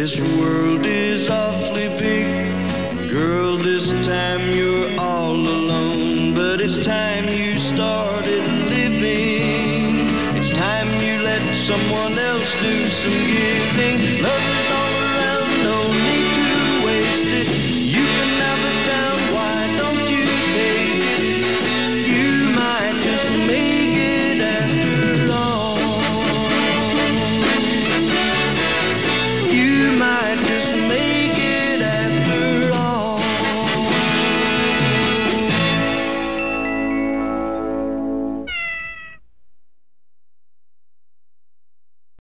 This world is awfully big. Girl, this time you're all alone. But it's time you started living. It's time you let someone else do some giving. Love is